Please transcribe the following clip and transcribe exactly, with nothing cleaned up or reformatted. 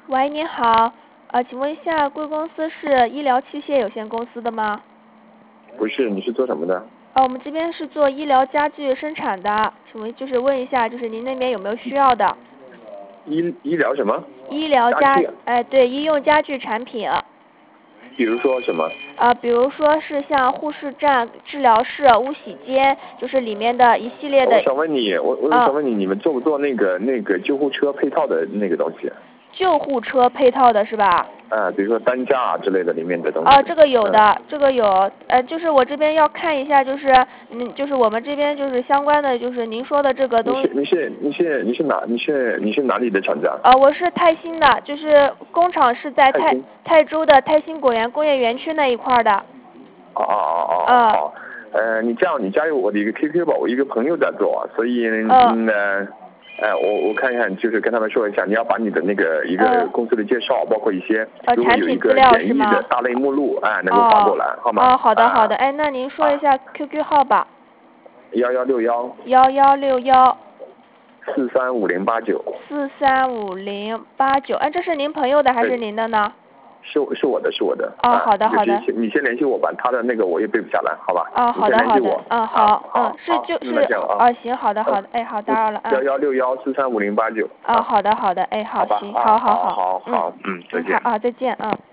喂，你好，呃，请问一下，贵公司是医疗器械有限公司的吗？ 不是，你是做什么的？ 呃，我们这边是做医疗家具生产的，请问就是问一下，就是您那边有没有需要的？ 医医疗什么？ 医疗家， 家具哎、对，医用家具产品， 比如说什么？ 呃，比如说是像护士站、治疗室、污洗间，就是里面的一系列的。 我想问你，我我啊想问你，你们做不做那个那个救护车配套的那个东西？ 救护车配套的是吧？ 啊，比如说担架啊之类的里面的东西。 哦，这个有的， 嗯、 这个有，呃，就是我这边要看一下，就是嗯，就是我们这边就是相关的，就是您说的这个东西。 你是你是你是你是哪你是你是哪里的厂家？ 呃，我是泰兴的，就是工厂是在泰泰兴泰州的泰兴果园工业园区那一块的。 哦哦哦哦嗯好，呃，你这样你加入我的一个 Q Q 吧，我一个朋友在做啊，所以嗯嗯呢。哎，我我看看，就是跟他们说一下，你要把你的那个一个嗯公司的介绍，包括一些呃如果有一个产品资料简易是吗的大类目录，哎，能够发过来，好吗？ 哦，好的好的， 啊哎，那您说一下 Q Q 号吧。 幺幺六幺幺幺六幺四三五零八九。 四三五零八九，哎，这是您朋友的还是对您的呢？ 是是我的，是我的。 哦啊、 好的好的你先你先联系我吧，他的那个我也背不下来，好吧？ 哦，好的好的，嗯好， 啊、好嗯是好就是那这样啊。 哦行，好的好的，哎好打扰了， 幺嗯。 幺六幺四三五零八九。 哦，好的好的，哎好， 好吧， 行， 啊， 好好好好嗯好，嗯，再见。 好啊，再见，嗯。